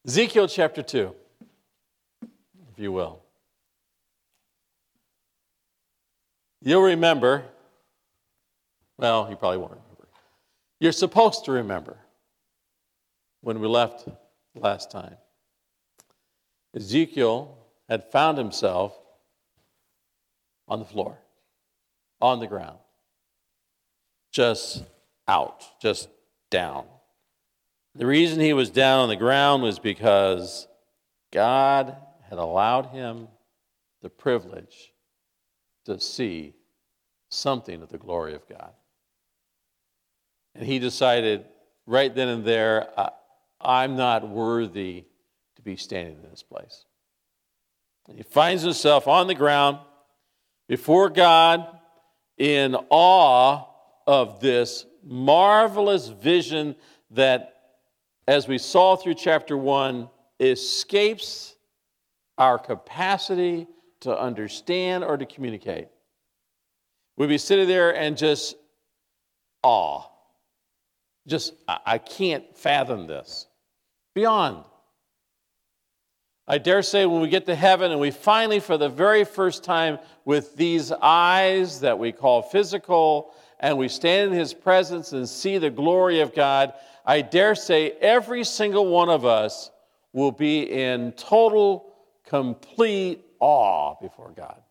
Ezekiel chapter 2, if you will. You'll remember, well, you probably won't remember. You're supposed to remember when we left last time. Ezekiel had found himself on the floor, on the ground, just out, just down. The reason he was down on the ground was because God had allowed him the privilege to see something of the glory of God. And he decided right then and there, I'm not worthy to be standing in this place. And he finds himself on the ground before God in awe of this marvelous vision that, as we saw through chapter 1, escapes our capacity to understand or to communicate. We'd be sitting there and just awe. I can't fathom this. Beyond. I dare say when we get to heaven and we finally, for the very first time, with these eyes that we call physical, and we stand in His presence and see the glory of God, I dare say every single one of us will be in total, complete awe before God.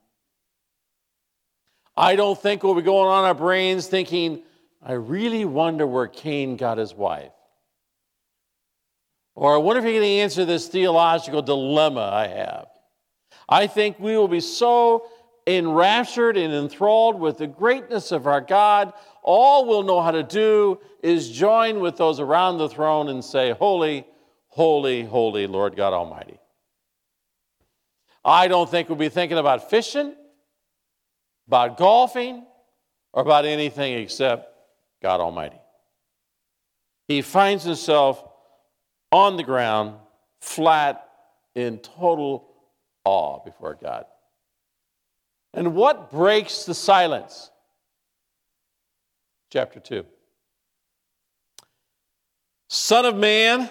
I don't think we'll be going on our brains thinking, I really wonder where Cain got his wife. Or I wonder if he can answer this theological dilemma I have. I think we will be so enraptured and enthralled with the greatness of our God, all we'll know how to do is join with those around the throne and say, Holy, holy, holy, Lord God Almighty. I don't think we'll be thinking about fishing, about golfing, or about anything except God Almighty. He finds himself on the ground, flat, in total awe before God. And what breaks the silence? Chapter 2. Son of man,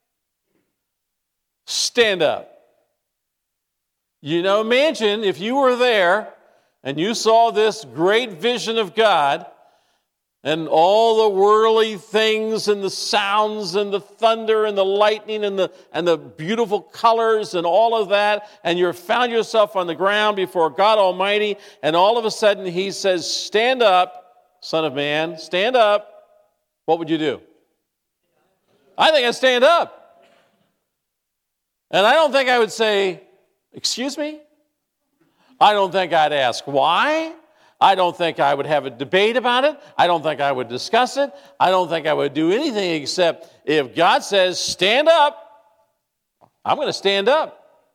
stand up. You know, imagine if you were there and you saw this great vision of God and all the whirly things and the sounds and the thunder and the lightning and the beautiful colors and all of that, and you found yourself on the ground before God Almighty, and all of a sudden He says, stand up, Son of man, stand up. What would you do? I think I'd stand up. And I don't think I would say, excuse me? I don't think I'd ask why. I don't think I would have a debate about it. I don't think I would discuss it. I don't think I would do anything except if God says, stand up, I'm going to stand up.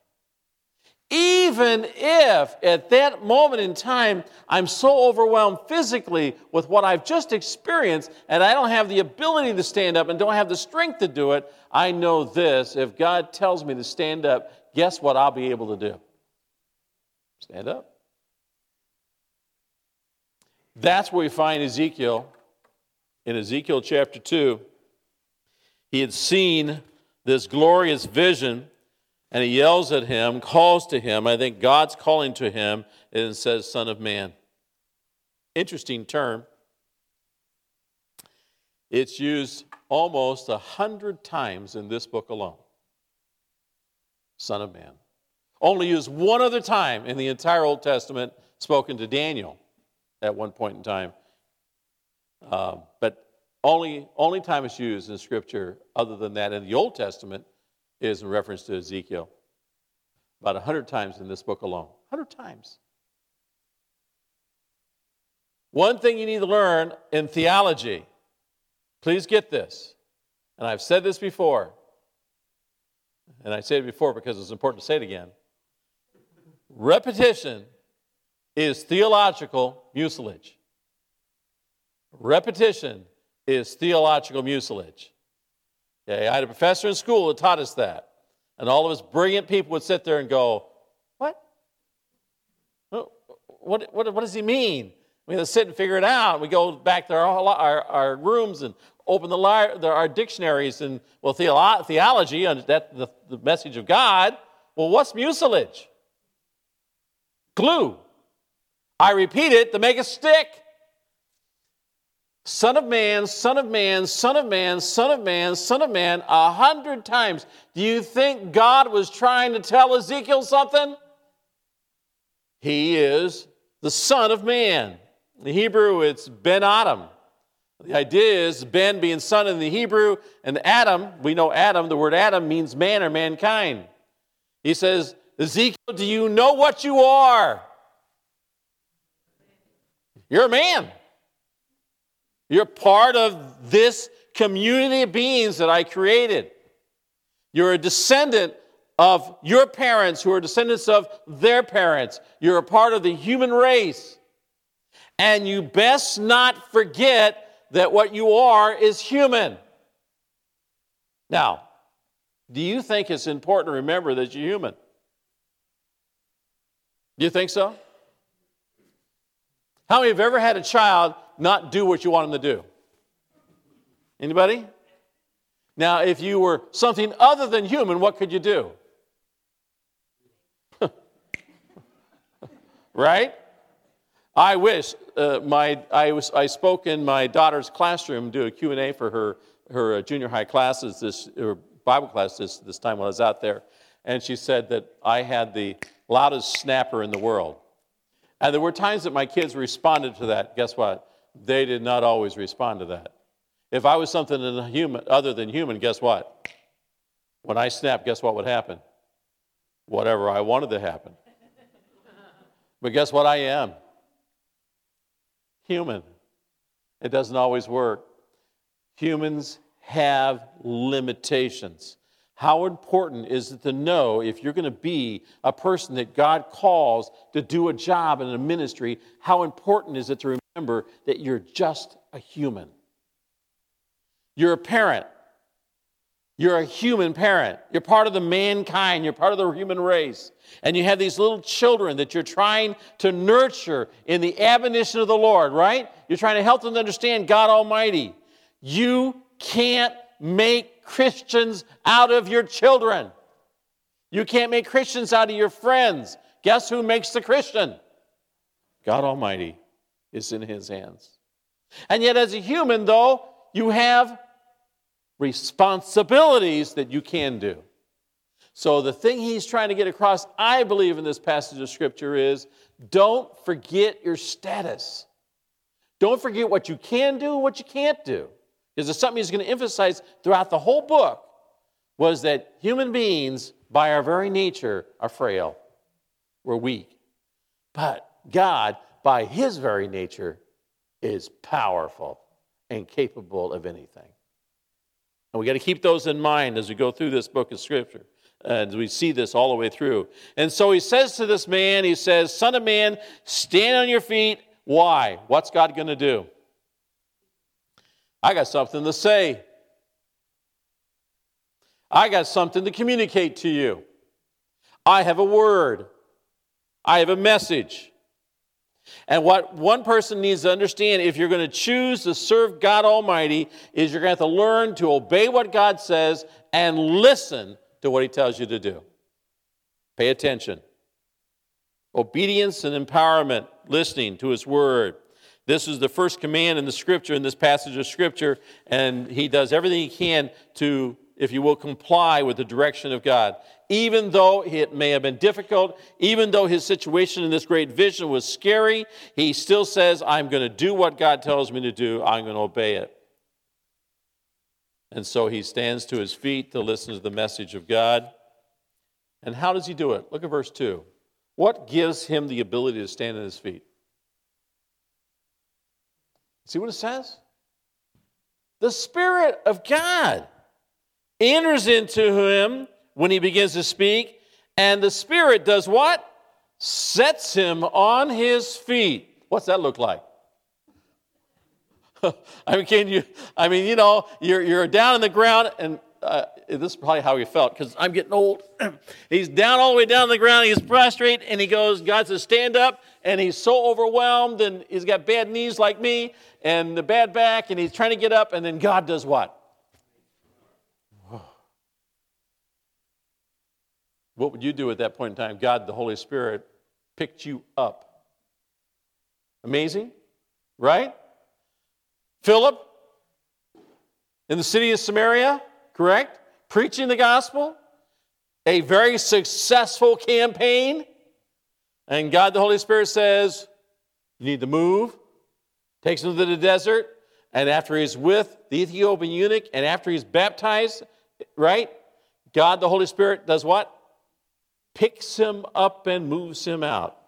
Even if at that moment in time I'm so overwhelmed physically with what I've just experienced and I don't have the ability to stand up and don't have the strength to do it, I know this: if God tells me to stand up, guess what I'll be able to do? Stand up. That's where we find Ezekiel in Ezekiel chapter 2. He had seen this glorious vision, and he yells at him, calls to him. I think God's calling to him, and it says, Son of man. Interesting term. It's used almost 100 times in this book alone. Son of man. Only used one other time in the entire Old Testament, spoken to Daniel at one point in time. But only time it's used in Scripture other than that in the Old Testament is in reference to Ezekiel. About 100 times in this book alone. 100 times. One thing you need to learn in theology, please get this, and I've said this before, and I say it before because it's important to say it again. Repetition is theological mucilage. Repetition is theological mucilage. Okay, I had a professor in school that taught us that. And all of us brilliant people would sit there and go, what? What does he mean? We had to sit and figure it out. We go back to our rooms and open our dictionaries and, theology, and the message of God. Well, what's mucilage? Glue. I repeat it to make it stick. Son of man, son of man, son of man, son of man, son of man, 100 times. Do you think God was trying to tell Ezekiel something? He is the Son of Man. In the Hebrew, it's Ben Adam. The idea is Ben being son in the Hebrew, and Adam, we know Adam, the word Adam means man or mankind. He says, Ezekiel, do you know what you are? You're a man. You're part of this community of beings that I created. You're a descendant of your parents who are descendants of their parents. You're a part of the human race. And you best not forget that what you are is human. Now, do you think it's important to remember that you're human? Do you think so? How many have ever had a child not do what you want them to do? Anybody? Now, if you were something other than human, what could you do? Right? I wish I spoke in my daughter's classroom, do a Q&A for her junior high classes, her Bible class this time when I was out there, and she said that I had the loudest snapper in the world. And there were times that my kids responded to that. Guess what? They did not always respond to that. If I was something other than human, guess what? When I snapped, guess what would happen? Whatever I wanted to happen. But guess what I am? Human. It doesn't always work. Humans have limitations. How important is it to know if you're going to be a person that God calls to do a job in a ministry, how important is it to remember that you're just a human? You're a parent. You're a human parent. You're part of the mankind. You're part of the human race. And you have these little children that you're trying to nurture in the admonition of the Lord, right? You're trying to help them to understand God Almighty. You can't make Christians out of your children. You can't make Christians out of your friends. Guess who makes the Christian? God Almighty is in His hands. And yet as a human, though, you have responsibilities that you can do. So the thing he's trying to get across, I believe, in this passage of Scripture is, don't forget your status. Don't forget what you can do and what you can't do. Because it's something he's going to emphasize throughout the whole book, was that human beings, by our very nature, are frail. We're weak. But God, by His very nature, is powerful and capable of anything. And we got to keep those in mind as we go through this book of Scripture. And we see this all the way through. And so he says to this man, he says, Son of man, stand on your feet. Why? What's God going to do? I got something to say. I got something to communicate to you. I have a word. I have a message. And what one person needs to understand, if you're going to choose to serve God Almighty, is you're going to have to learn to obey what God says and listen to what He tells you to do. Pay attention. Obedience and empowerment, listening to His word. This is the first command in the Scripture, in this passage of Scripture, and he does everything he can to, if you will, comply with the direction of God. Even though it may have been difficult, even though his situation in this great vision was scary, he still says, I'm going to do what God tells me to do. I'm going to obey it. And so he stands to his feet to listen to the message of God. And how does he do it? Look at verse 2. What gives him the ability to stand on his feet? See what it says? The Spirit of God enters into him when he begins to speak, and the Spirit does what? Sets him on his feet. What's that look like? You're down on the ground, and this is probably how he felt, because I'm getting old. He's down all the way down on the ground. He's prostrate, and he goes, God says, stand up. And he's so overwhelmed, and he's got bad knees like me, and the bad back, and he's trying to get up, and then God does what? What would you do at that point in time? God, the Holy Spirit, picked you up. Amazing, right? Philip, in the city of Samaria, correct? Preaching the gospel. A very successful campaign. And God, the Holy Spirit, says, you need to move. Takes him to the desert. And after he's with the Ethiopian eunuch, and after he's baptized, right? God, the Holy Spirit, does what? Picks him up and moves him out.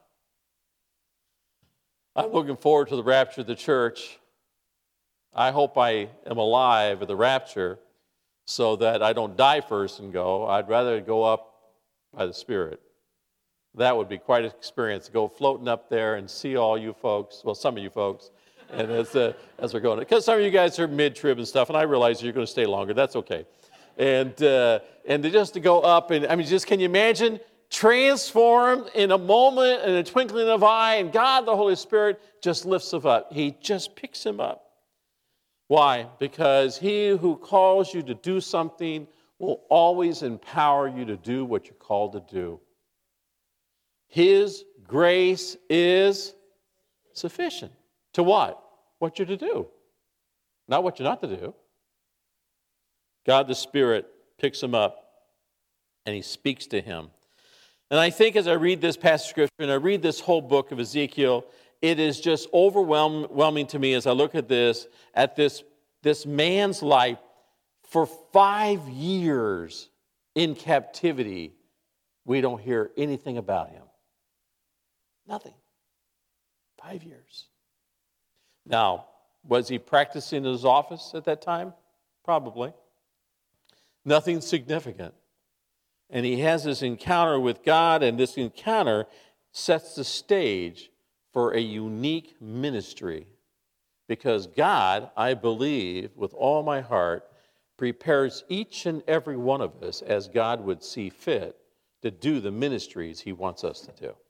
I'm looking forward to the rapture of the church. I hope I am alive at the rapture so that I don't die first and go. I'd rather go up by the Spirit. That would be quite an experience to go floating up there and see all you folks, well, some of you folks, and as we're going. Because some of you guys are mid-trib and stuff, and I realize you're going to stay longer. That's okay. And just to go up, and I mean, just can you imagine? Transformed in a moment, in a twinkling of an eye, and God, the Holy Spirit, just lifts him up. He just picks him up. Why? Because he who calls you to do something will always empower you to do what you're called to do. His grace is sufficient. To what? What you're to do. Not what you're not to do. God the Spirit picks him up and he speaks to him. And I think as I read this passage of Scripture and I read this whole book of Ezekiel, it is just overwhelming to me as I look at this man's life for 5 years in captivity. We don't hear anything about him. Nothing. 5 years. Now, was he practicing in his office at that time? Probably. Nothing significant. And he has this encounter with God, and this encounter sets the stage for a unique ministry. Because God, I believe with all my heart, prepares each and every one of us as God would see fit to do the ministries he wants us to do.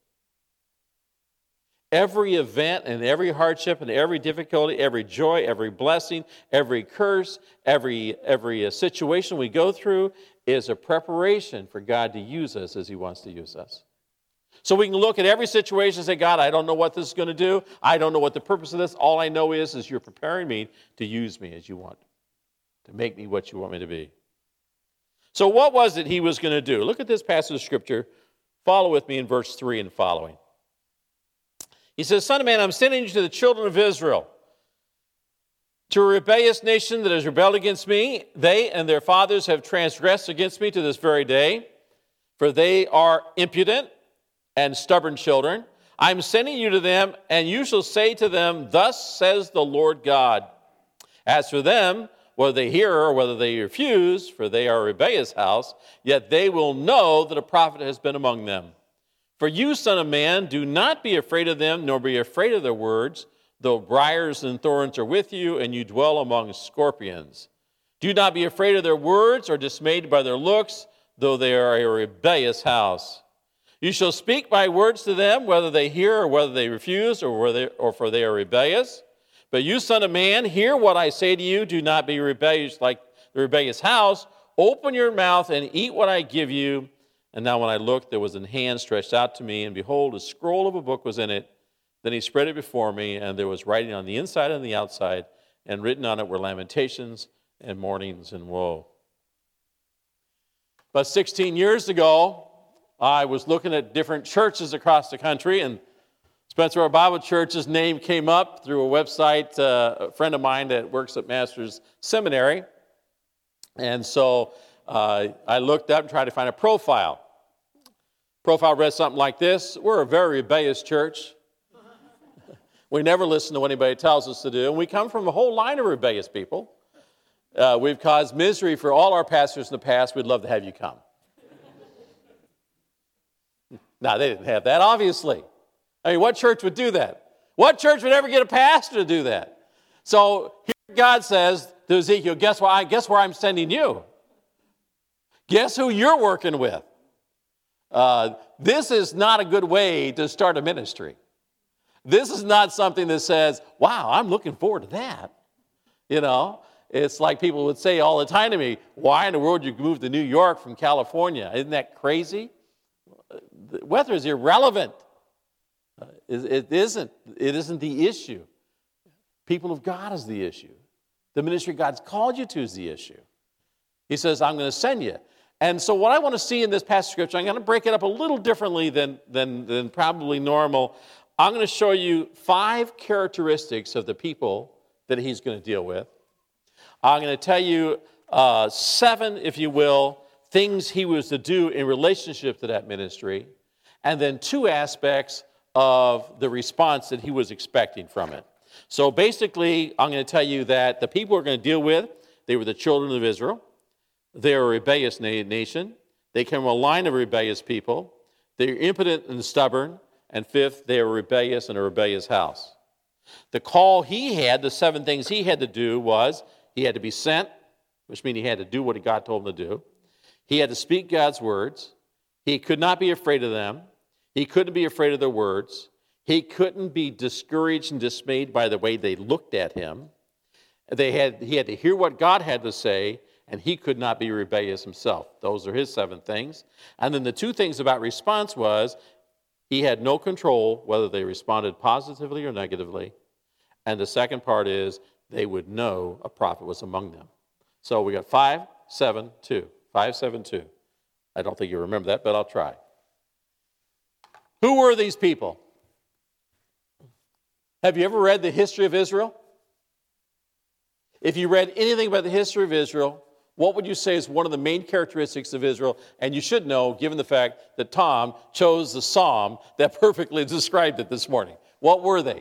Every event and every hardship and every difficulty, every joy, every blessing, every curse, every situation we go through is a preparation for God to use us as he wants to use us. So we can look at every situation and say, God, I don't know what this is going to do. I don't know what the purpose of this. All I know is you're preparing me to use me as you want, to make me what you want me to be. So what was it he was going to do? Look at this passage of Scripture. Follow with me in verse 3 and following. He says, Son of man, I'm sending you to the children of Israel, to a rebellious nation that has rebelled against me. They and their fathers have transgressed against me to this very day, for they are impudent and stubborn children. I'm sending you to them, and you shall say to them, Thus says the Lord God. As for them, whether they hear or whether they refuse, for they are a rebellious house, yet they will know that a prophet has been among them. For you, son of man, do not be afraid of them, nor be afraid of their words, though briars and thorns are with you, and you dwell among scorpions. Do not be afraid of their words, or dismayed by their looks, though they are a rebellious house. You shall speak my words to them, whether they hear or whether they refuse, or for they are rebellious. But you, son of man, hear what I say to you. Do not be rebellious like the rebellious house. Open your mouth and eat what I give you. And now when I looked, there was a hand stretched out to me, and behold, a scroll of a book was in it. Then he spread it before me, and there was writing on the inside and the outside, and written on it were lamentations and mournings and woe. But 16 years ago, I was looking at different churches across the country, and Spencer Our Bible Church's name came up through a website, a friend of mine that works at Masters Seminary. And so I looked up and tried to find a profile. Profile read something like this: We're a very rebellious church. We never listen to what anybody tells us to do, and we come from a whole line of rebellious people. We've caused misery for all our pastors in the past. We'd love to have you come. Now, they didn't have that, obviously. I mean, what church would do that? What church would ever get a pastor to do that? So here God says to Ezekiel, guess where I'm sending you? Guess who you're working with? This is not a good way to start a ministry. This is not something that says, wow, I'm looking forward to that. You know, it's like people would say all the time to me, why in the world did you move to New York from California? Isn't that crazy? The weather is irrelevant. It isn't the issue. People of God is the issue. The ministry God's called you to is the issue. He says, I'm going to send you. And so what I want to see in this passage of Scripture, I'm going to break it up a little differently than probably normal. I'm going to show you 5 characteristics of the people that he's going to deal with. I'm going to tell you 7, if you will, things he was to do in relationship to that ministry, and then 2 aspects of the response that he was expecting from it. So basically, I'm going to tell you that the people we're going to deal with, they were the children of Israel. They are a rebellious nation. They came from a line of rebellious people. They're impotent and stubborn. And 5th, they are rebellious and a rebellious house. The call he had, the 7 things he had to do was he had to be sent, which means he had to do what God told him to do. He had to speak God's words. He could not be afraid of them. He couldn't be afraid of their words. He couldn't be discouraged and dismayed by the way they looked at him. He had to hear what God had to say, and he could not be rebellious himself. Those are his 7 things. And then the 2 things about response was he had no control whether they responded positively or negatively. And the second part is they would know a prophet was among them. So we got 5, 7, 2. 5, 7, 2. I don't think you remember that, but I'll try. Who were these people? Have you ever read the history of Israel? If you read anything about the history of Israel, what would you say is one of the main characteristics of Israel? And you should know, given the fact that Tom chose the psalm that perfectly described it this morning. What were they?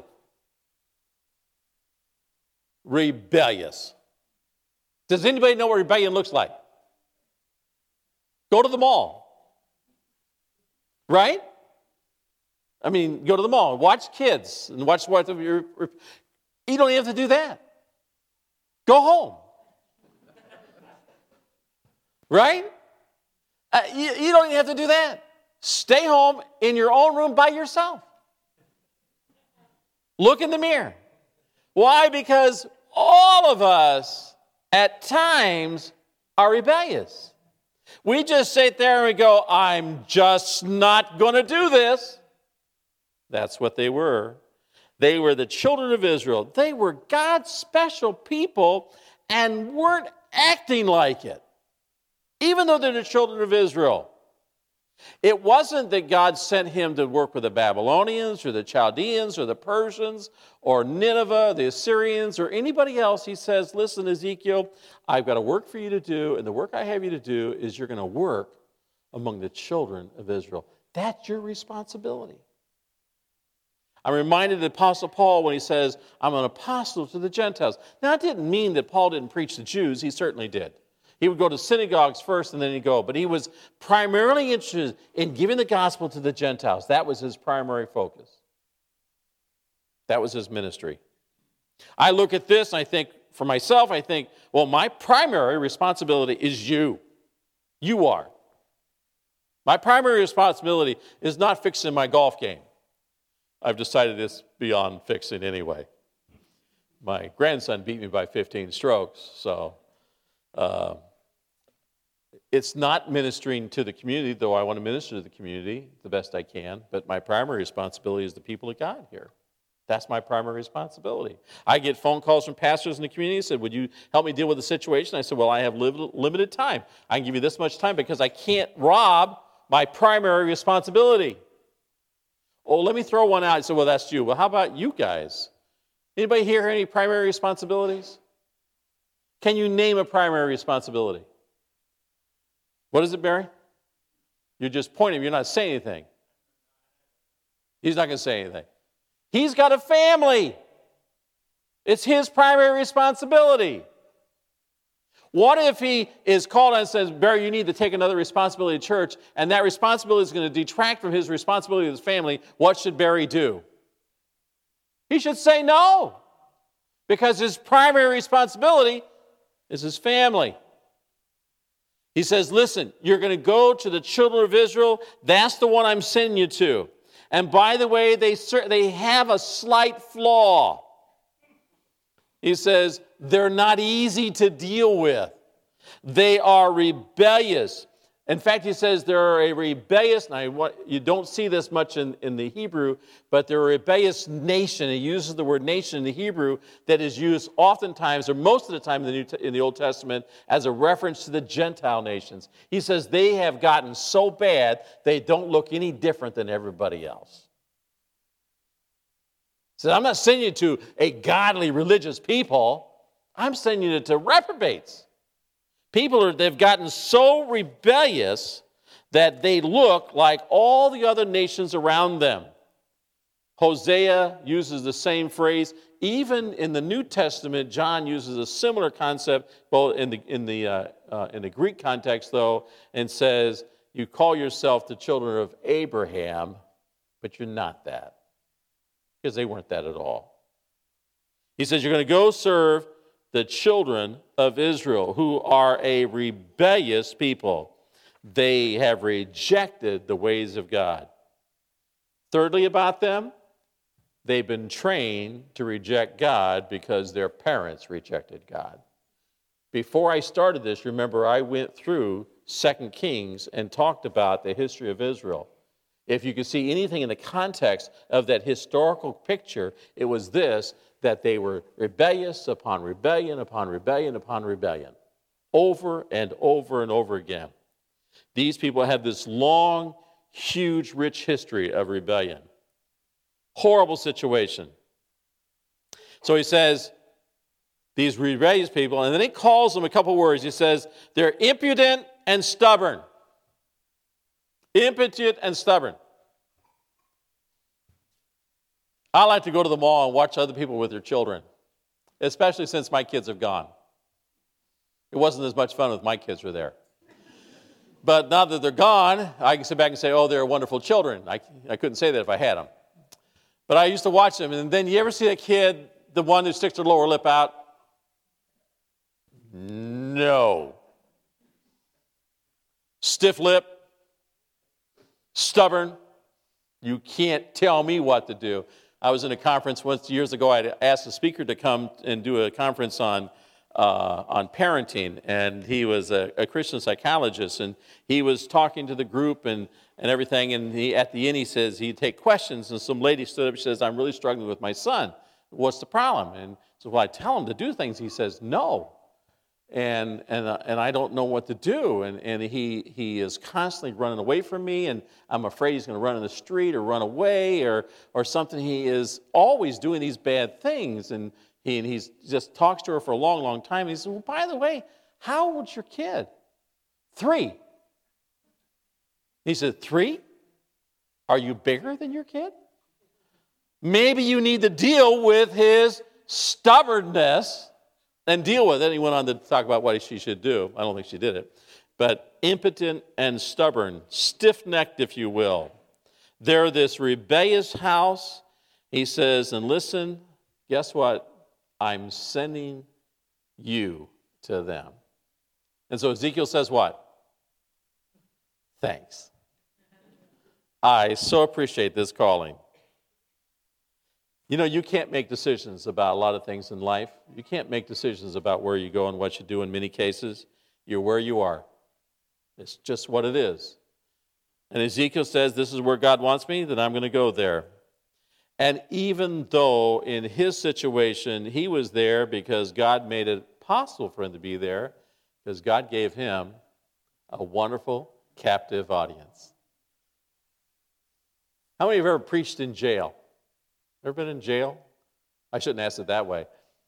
Rebellious. Does anybody know what rebellion looks like? Go to the mall. Right? I mean, go to the mall and watch kids and watch what you don't even have to do that. Go home. Right? You don't even have to do that. Stay home in your own room by yourself. Look in the mirror. Why? Because all of us at times are rebellious. We just sit there and we go, I'm just not going to do this. That's what they were. They were the children of Israel. They were God's special people and weren't acting like it, even though they're the children of Israel. It wasn't that God sent him to work with the Babylonians or the Chaldeans or the Persians or Nineveh, the Assyrians, or anybody else. He says, listen, Ezekiel, I've got a work for you to do, and the work I have you to do is you're going to work among the children of Israel. That's your responsibility. I'm reminded of the Apostle Paul when he says, I'm an apostle to the Gentiles. Now, it didn't mean that Paul didn't preach to Jews. He certainly did. He would go to synagogues first and then he'd go. But he was primarily interested in giving the gospel to the Gentiles. That was his primary focus. That was his ministry. I look at this and I think, for myself, I think, well, my primary responsibility is you. You are. My primary responsibility is not fixing my golf game. I've decided it's beyond fixing anyway. My grandson beat me by 15 strokes, so it's not ministering to the community, though I want to minister to the community the best I can, but my primary responsibility is the people of God here. That's my primary responsibility. I get phone calls from pastors in the community who said, would you help me deal with the situation? I said, well, I have limited time. I can give you this much time because I can't rob my primary responsibility. Oh, let me throw one out. I said, well, that's you. Well, how about you guys? Anybody here have any primary responsibilities? Can you name a primary responsibility? What is it, Barry? You're just pointing. You're not saying anything. He's not going to say anything. He's got a family. It's his primary responsibility. What if he is called and says, Barry, you need to take another responsibility at church, and that responsibility is going to detract from his responsibility to his family? What should Barry do? He should say no, because his primary responsibility is his family. He says, listen, you're going to go to the children of Israel. That's the one I'm sending you to. And by the way, they have a slight flaw. He says, they're not easy to deal with. They are rebellious. In fact, he says they're a rebellious, now you don't see this much in the Hebrew, but they're a rebellious nation. He uses the word nation in the Hebrew that is used oftentimes, or most of the time in the Old Testament, as a reference to the Gentile nations. He says they have gotten so bad, they don't look any different than everybody else. He says, I'm not sending you to a godly, religious people. I'm sending you to reprobates. They've gotten so rebellious that they look like all the other nations around them. Hosea uses the same phrase. Even in the New Testament, John uses a similar concept, both in the Greek context, though, and says, you call yourself the children of Abraham, but you're not that. Because they weren't that at all. He says, you're going to go serve the children of Israel, who are a rebellious people. They have rejected the ways of God. Thirdly, about them, they've been trained to reject God because their parents rejected God. Before I started this, remember, I went through 2 Kings and talked about the history of Israel. If you could see anything in the context of that historical picture, it was this, that they were rebellious upon rebellion upon rebellion upon rebellion, over and over and over again. These people have this long, huge, rich history of rebellion. Horrible situation. So he says, these rebellious people, and then he calls them a couple words. He says, they're impudent and stubborn. Impotent and stubborn. I like to go to the mall and watch other people with their children, especially since my kids have gone. It wasn't as much fun with my kids were there. But now that they're gone, I can sit back and say, oh, they're wonderful children. I couldn't say that if I had them. But I used to watch them. And then you ever see a kid, the one who sticks their lower lip out? No. Stiff lip. Stubborn. You can't tell me what to do. I was in a conference once years ago. I asked a speaker to come and do a conference on parenting, and he was a Christian psychologist, and he was talking to the group and everything, and at the end he says he'd take questions, and some lady stood up and says, I'm really struggling with my son. What's the problem? And so I tell him to do things. He says, no. And I don't know what to do. And he is constantly running away from me, and I'm afraid he's going to run in the street or run away or something. He is always doing these bad things, and he just talks to her for a long, long time. And he says, well, by the way, how old's your kid? 3. He said, 3? Are you bigger than your kid? Maybe you need to deal with his stubbornness and deal with it. And he went on to talk about what she should do. I don't think she did it. But impotent and stubborn, stiff-necked, if you will. They're this rebellious house. He says, and listen, guess what? I'm sending you to them. And so Ezekiel says what? Thanks. I so appreciate this calling. You know, you can't make decisions about a lot of things in life. You can't make decisions about where you go and what you do in many cases. You're where you are. It's just what it is. And Ezekiel says, this is where God wants me, then I'm going to go there. And even though in his situation, he was there because God made it possible for him to be there, because God gave him a wonderful captive audience. How many of you have ever preached in jail? Ever been in jail? I shouldn't ask it that way.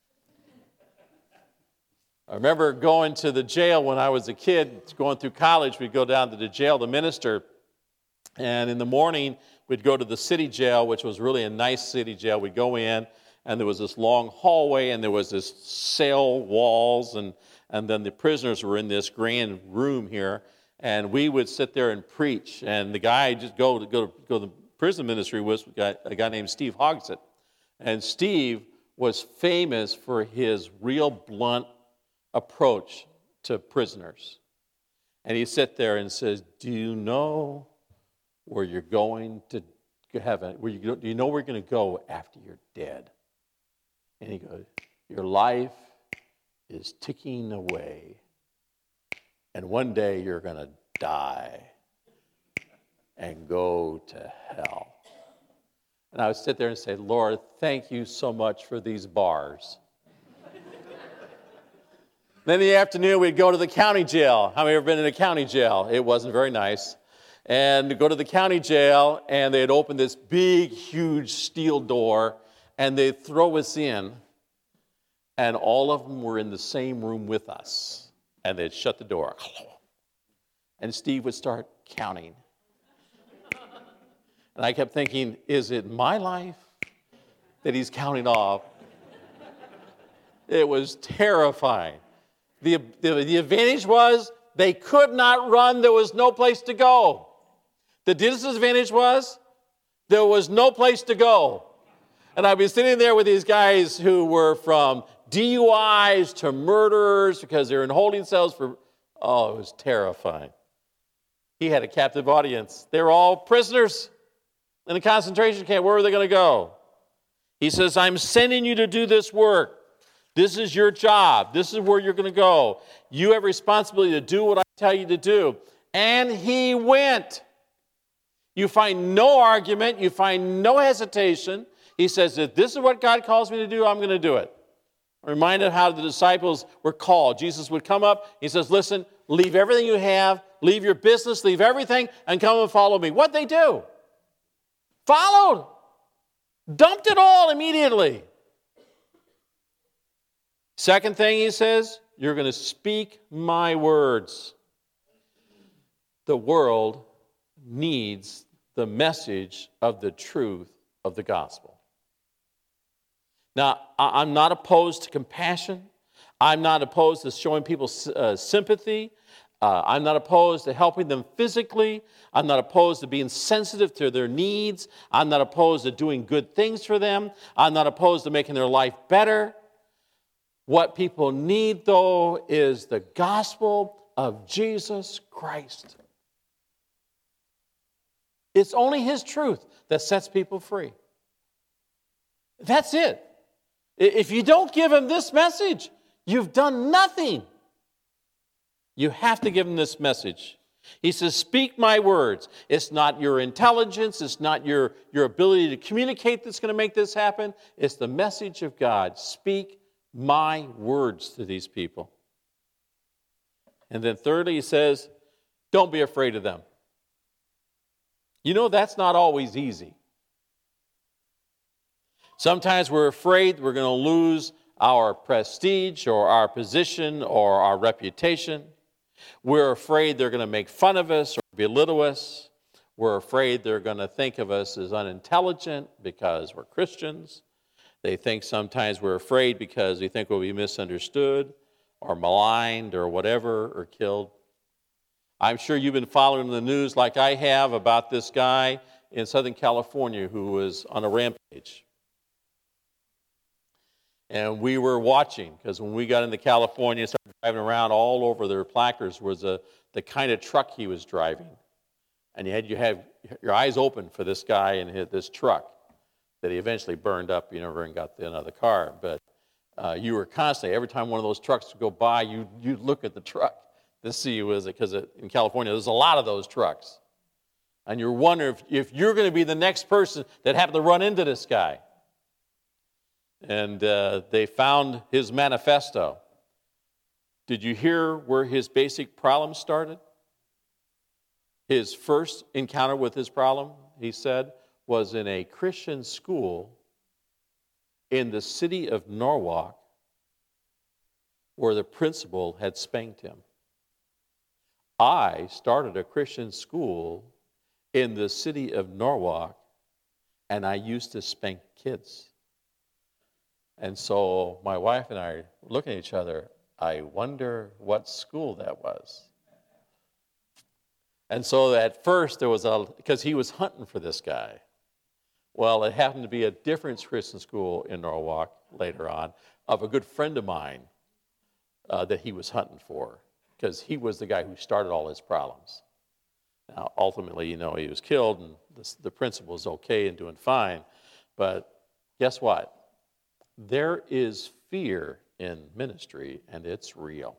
I remember going to the jail when I was a kid, going through college. We'd go down to the jail to minister. And in the morning, we'd go to the city jail, which was really a nice city jail. We'd go in, and there was this long hallway, and there was this cell walls, and then the prisoners were in this grand room here. And we would sit there and preach. And the guy just go to the prison ministry was a guy named Steve Hogsett. And Steve was famous for his real blunt approach to prisoners. And he sat there and says, do you know where you're going to heaven? Do you know where you're going to go after you're dead? And he goes, your life is ticking away. And one day you're going to die and go to hell. And I would sit there and say, Lord, thank you so much for these bars. Then in the afternoon, we'd go to the county jail. How many have ever been in a county jail? It wasn't very nice. And go to the county jail, and they'd open this big, huge steel door, and they'd throw us in, and all of them were in the same room with us. And they'd shut the door. And Steve would start counting. And I kept thinking, is it my life that he's counting off? It was terrifying. The advantage was they could not run. There was no place to go. The disadvantage was there was no place to go. And I'd be sitting there with these guys who were from DUIs to murderers because they're in holding cells for, it was terrifying. He had a captive audience. They were all prisoners in a concentration camp. Where were they going to go? He says, I'm sending you to do this work. This is your job. This is where you're going to go. You have responsibility to do what I tell you to do. And he went. You find no argument. You find no hesitation. He says, if this is what God calls me to do, I'm going to do it. I'm reminded how the disciples were called. Jesus would come up. He says, listen, leave everything you have. Leave your business. Leave everything and come and follow me. What'd they do? Followed. Dumped it all immediately. Second thing he says, you're going to speak my words. The world needs the message of the truth of the gospel. Now, I'm not opposed to compassion. I'm not opposed to showing people sympathy. I'm not opposed to helping them physically. I'm not opposed to being sensitive to their needs. I'm not opposed to doing good things for them. I'm not opposed to making their life better. What people need, though, is the gospel of Jesus Christ. It's only his truth that sets people free. That's it. If you don't give them this message, you've done nothing. You have to give them this message. He says, speak my words. It's not your intelligence. It's not your ability to communicate that's going to make this happen. It's the message of God. Speak my words to these people. And then thirdly, he says, don't be afraid of them. You know, that's not always easy. Sometimes we're afraid we're going to lose our prestige or our position or our reputation. We're afraid they're going to make fun of us or belittle us. We're afraid they're going to think of us as unintelligent because we're Christians. They think sometimes we're afraid because we think we'll be misunderstood or maligned or whatever or killed. I'm sure you've been following the news like I have about this guy in Southern California who was on a rampage. And we were watching because when we got into California and started driving around, all over their placards was the kind of truck he was driving. And you have your eyes open for this guy and this truck that he eventually burned up, and got another car. But you were constantly, every time one of those trucks would go by, you'd look at the truck to see because in California there's a lot of those trucks. And you're wondering if you're going to be the next person that happened to run into this guy. And they found his manifesto. Did you hear where his basic problem started? His first encounter with his problem, he said, was in a Christian school in the city of Norwalk where the principal had spanked him. I started a Christian school in the city of Norwalk, and I used to spank kids. And so my wife and I are looking at each other. I wonder what school that was. And so at first there was because he was hunting for this guy. Well, it happened to be a different Christian school in Norwalk later on of a good friend of mine that he was hunting for. because he was the guy who started all his problems. Now, ultimately, he was killed, and the principal is okay and doing fine. But guess what? There is fear in ministry, and it's real.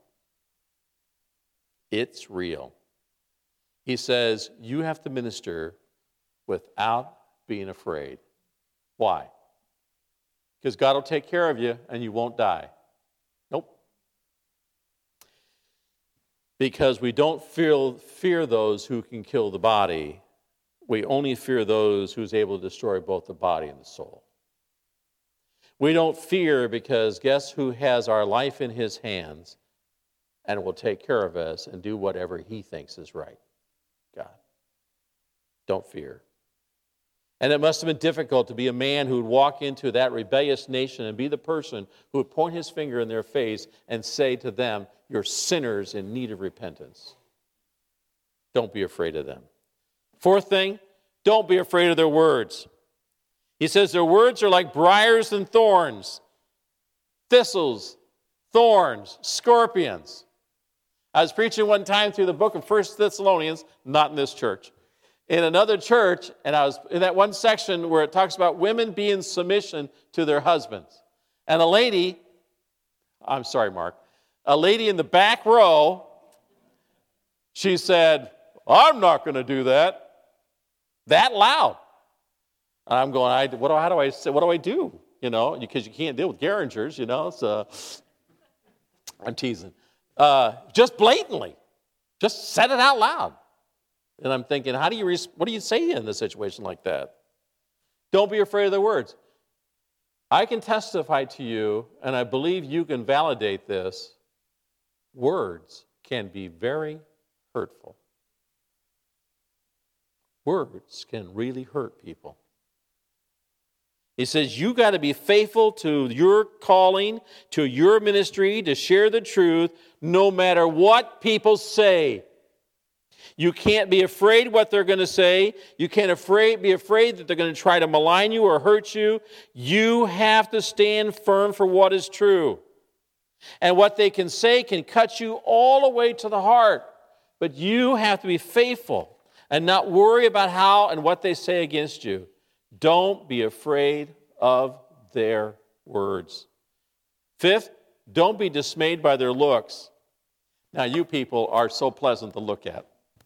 It's real. He says, you have to minister without being afraid. Why? Because God will take care of you, and you won't die. Nope. Because we don't fear those who can kill the body. We only fear those who's able to destroy both the body and the soul. We don't fear because guess who has our life in his hands and will take care of us and do whatever he thinks is right? God. Don't fear. And it must have been difficult to be a man who would walk into that rebellious nation and be the person who would point his finger in their face and say to them, you're sinners in need of repentance. Don't be afraid of them. Fourth thing, don't be afraid of their words. He says their words are like briars and thorns, thistles, thorns, scorpions. I was preaching one time through the book of 1 Thessalonians, not in this church, in another church, and I was in that one section where it talks about women being in submission to their husbands. And a lady in the back row, she said, I'm not going to do that. That loud. And I'm going, what do I do? Because you can't deal with Geringers, so I'm teasing. Just blatantly. Just said it out loud. And I'm thinking, what do you say in a situation like that? Don't be afraid of their words. I can testify to you, and I believe you can validate this. Words can be very hurtful. Words can really hurt people. He says, you got to be faithful to your calling, to your ministry, to share the truth, no matter what people say. You can't be afraid what they're going to say. You can't be afraid that they're going to try to malign you or hurt you. You have to stand firm for what is true. And what they can say can cut you all the way to the heart. But you have to be faithful and not worry about how and what they say against you. Don't be afraid of their words. Fifth, don't be dismayed by their looks. Now, you people are so pleasant to look at.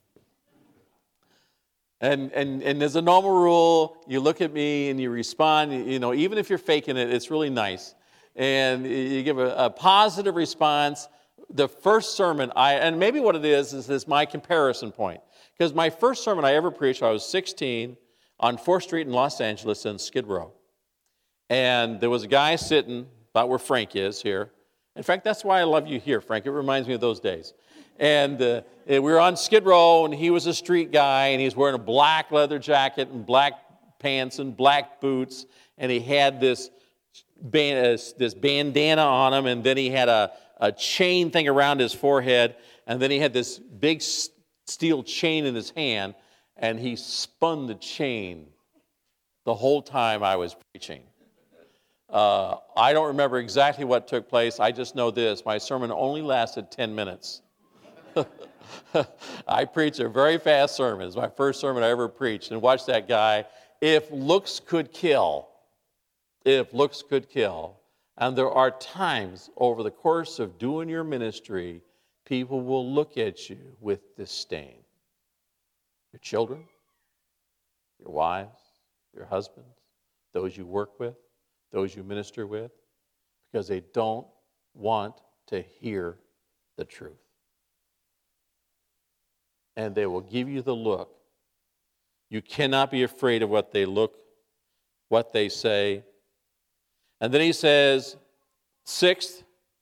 And there's a normal rule. You look at me and you respond. Even if you're faking it, it's really nice. And you give a positive response. The first sermon, and maybe what it is my comparison point. Because my first sermon I ever preached, I was 16, on 4th Street in Los Angeles in Skid Row. And there was a guy sitting about where Frank is here. In fact, that's why I love you here, Frank. It reminds me of those days. And we were on Skid Row, and he was a street guy, and he's wearing a black leather jacket and black pants and black boots, and he had this bandana on him, and then he had a chain thing around his forehead, and then he had this big steel chain in his hand, and he spun the chain the whole time I was preaching. I don't remember exactly what took place. I just know this. My sermon only lasted 10 minutes. I preached a very fast sermon. It's my first sermon I ever preached. And watch that guy. If looks could kill. And there are times over the course of doing your ministry, people will look at you with disdain. Your children, your wives, your husbands, those you work with, those you minister with, because they don't want to hear the truth. And they will give you the look. You cannot be afraid of what they look, what they say. And then he says, sixth,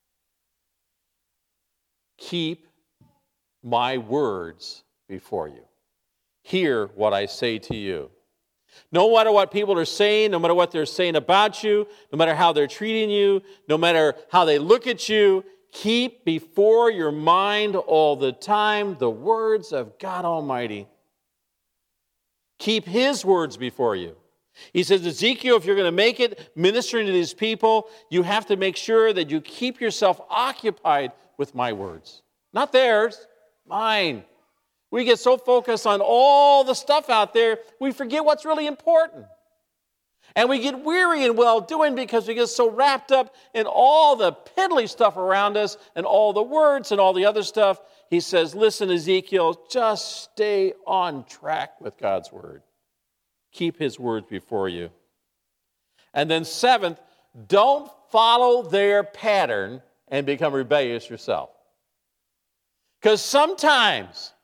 keep my words before you. Hear what I say to you. No matter what people are saying, no matter what they're saying about you, no matter how they're treating you, no matter how they look at you, keep before your mind all the time the words of God Almighty. Keep His words before you. He says, Ezekiel, if you're going to make it ministering to these people, you have to make sure that you keep yourself occupied with my words. Not theirs, mine. We get so focused on all the stuff out there, we forget what's really important. And we get weary in well-doing because we get so wrapped up in all the piddly stuff around us and all the words and all the other stuff. He says, listen, Ezekiel, just stay on track with God's word. Keep his words before you. And then seventh, don't follow their pattern and become rebellious yourself. Because sometimes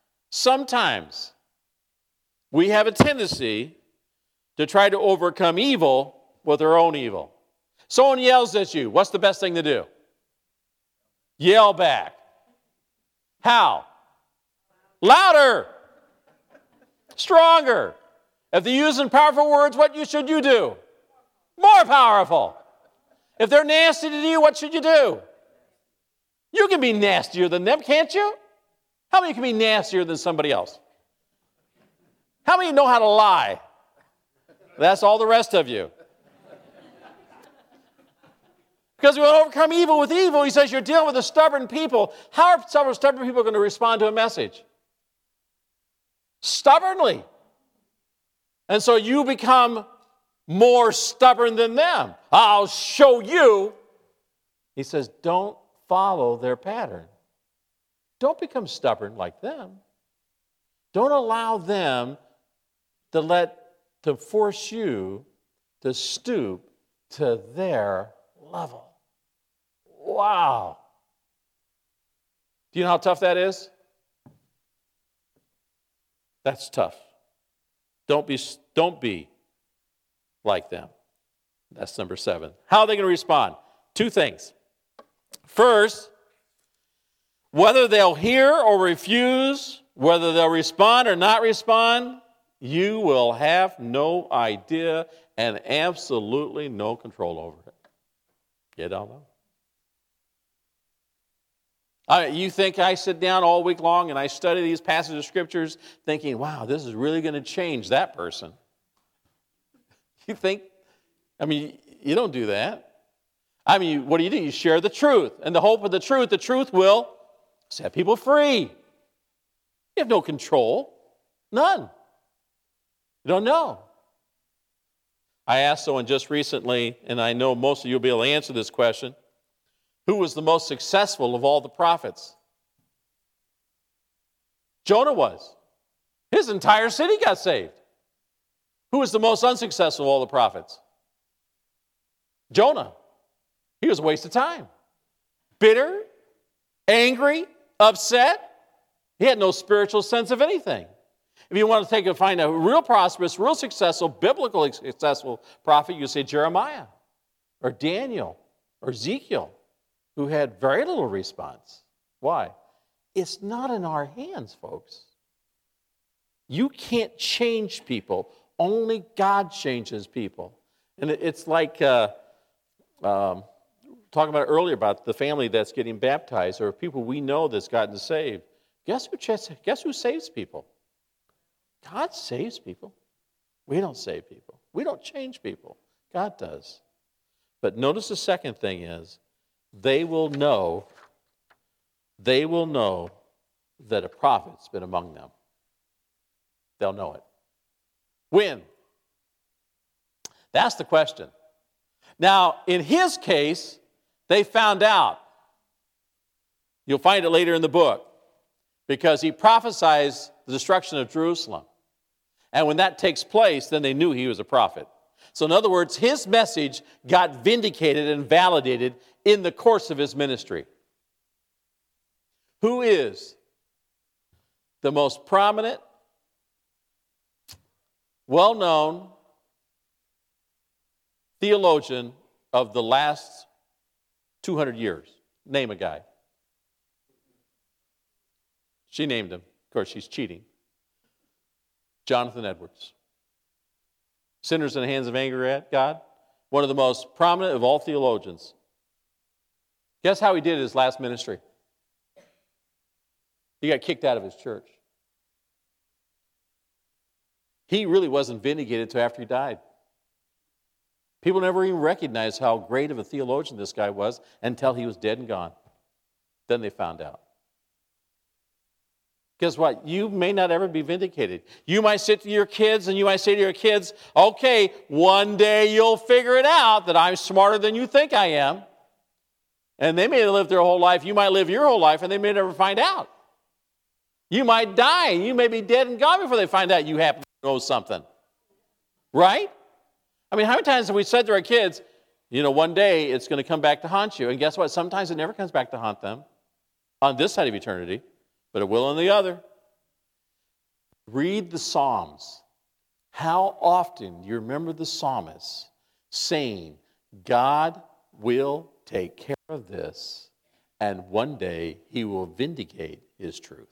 we have a tendency to try to overcome evil with our own evil. Someone yells at you. What's the best thing to do? Yell back. How? Louder. Stronger. If they're using powerful words, what should you do? More powerful. If they're nasty to you, what should you do? You can be nastier than them, can't you? How many can be nastier than somebody else? How many know how to lie? That's all the rest of you. Because we want to overcome evil with evil. He says you're dealing with a stubborn people. How are some stubborn people going to respond to a message? Stubbornly. And so you become more stubborn than them. I'll show you. He says, don't follow their pattern. Don't become stubborn like them. Don't allow them to force you to stoop to their level. Wow. Do you know how tough that is? That's tough. Don't be like them. That's number 7. How are they going to respond? 2 things. First, whether they'll hear or refuse, whether they'll respond or not respond, you will have no idea and absolutely no control over it. You don't know. You think I sit down all week long and I study these passages of scriptures thinking, wow, this is really going to change that person. You think, you don't do that. What do? You share the truth. And the hope of the truth will set people free. You have no control. None. You don't know. I asked someone just recently, and I know most of you will be able to answer this question, who was the most successful of all the prophets? Jonah was. His entire city got saved. Who was the most unsuccessful of all the prophets? Jonah. He was a waste of time. Bitter, angry, upset. He had no spiritual sense of anything. If you want to find a real prosperous, real successful, biblically successful prophet, you say Jeremiah or Daniel or Ezekiel, who had very little response. Why? It's not in our hands, folks. You can't change people. Only God changes people. And it's like talking about earlier about the family that's getting baptized or people we know that's gotten saved. Guess who saves people? God saves people. We don't save people. We don't change people. God does. But notice the second thing is, they will know that a prophet's been among them. They'll know it. When? That's the question. Now, in his case, they found out. You'll find it later in the book. Because he prophesies the destruction of Jerusalem. And when that takes place, then they knew he was a prophet. So in other words, his message got vindicated and validated in the course of his ministry. Who is the most prominent, well-known theologian of the last 200 years? Name a guy. She named him. Of course, she's cheating. Jonathan Edwards. Sinners in the hands of angry God. One of the most prominent of all theologians. Guess how he did his last ministry? He got kicked out of his church. He really wasn't vindicated until after he died. People never even recognized how great of a theologian this guy was until he was dead and gone. Then they found out. Guess what? You may not ever be vindicated. You might sit to your kids and you might say to your kids, okay, one day you'll figure it out that I'm smarter than you think I am. And they may live their whole life. You might live your whole life and they may never find out. You might die. You may be dead and gone before they find out you happen to know something. Right? I mean, how many times have we said to our kids, one day it's going to come back to haunt you. And guess what? Sometimes it never comes back to haunt them on this side of eternity, but it will on the other. Read the Psalms. How often do you remember the psalmist saying, God will take care of this, and one day he will vindicate his truth.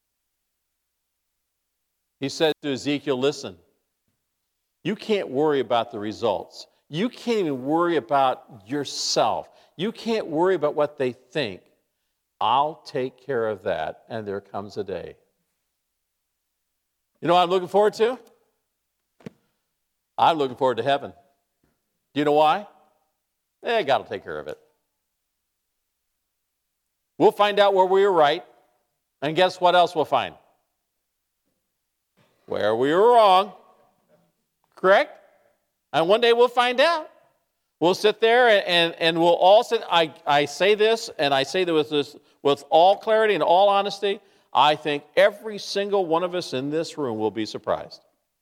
He said to Ezekiel, listen, you can't worry about the results. You can't even worry about yourself. You can't worry about what they think. I'll take care of that, and there comes a day. You know what I'm looking forward to? I'm looking forward to heaven. Do you know why? God will take care of it. We'll find out where we were right, and guess what else we'll find? Where we were wrong. Correct? And one day we'll find out. We'll sit there and we'll all sit. I say this, and I say this with all clarity and all honesty. I think every single one of us in this room will be surprised.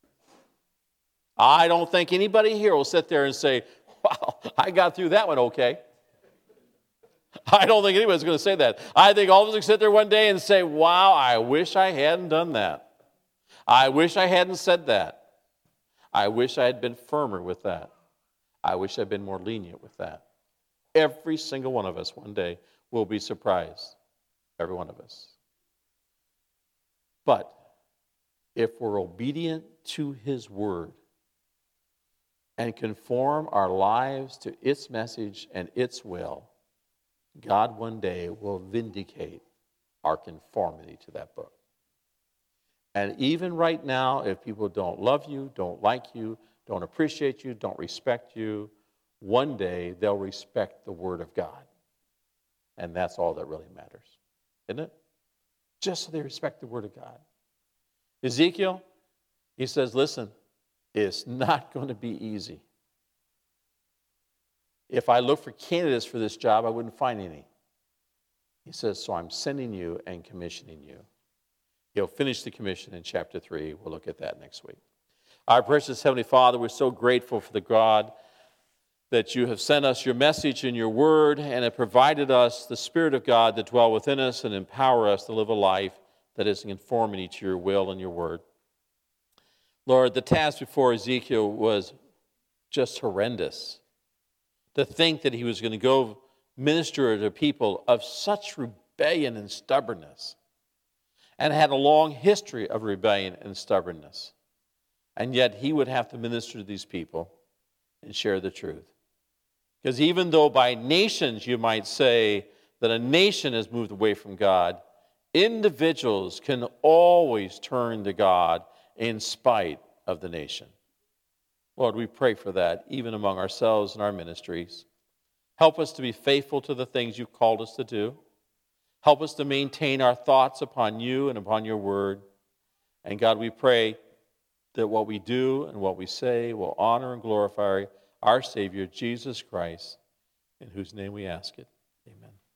I don't think anybody here will sit there and say, wow, I got through that one okay. I don't think anybody's going to say that. I think all of us will sit there one day and say, wow, I wish I hadn't done that. I wish I hadn't said that. I wish I had been firmer with that. I wish I'd been more lenient with that. Every single one of us one day will be surprised. Every one of us. But if we're obedient to his word and conform our lives to its message and its will, God one day will vindicate our conformity to that book. And even right now, if people don't love you, don't like you, don't appreciate you, don't respect you, one day they'll respect the Word of God. And that's all that really matters, isn't it? Just so they respect the Word of God. Ezekiel, he says, listen, it's not going to be easy. If I look for candidates for this job, I wouldn't find any. He says, so I'm sending you and commissioning you. He'll finish the commission in chapter 3. We'll look at that next week. Our precious Heavenly Father, we're so grateful for the God that you have sent us your message and your word and have provided us the Spirit of God to dwell within us and empower us to live a life that is in conformity to your will and your word. Lord, the task before Ezekiel was just horrendous. To think that he was going to go minister to people of such rebellion and stubbornness, and had a long history of rebellion and stubbornness. And yet he would have to minister to these people and share the truth. Because even though by nations you might say that a nation has moved away from God, individuals can always turn to God in spite of the nation. Lord, we pray for that even among ourselves and our ministries. Help us to be faithful to the things you've called us to do. Help us to maintain our thoughts upon you and upon your word. And God, we pray that what we do and what we say will honor and glorify our Savior, Jesus Christ, in whose name we ask it.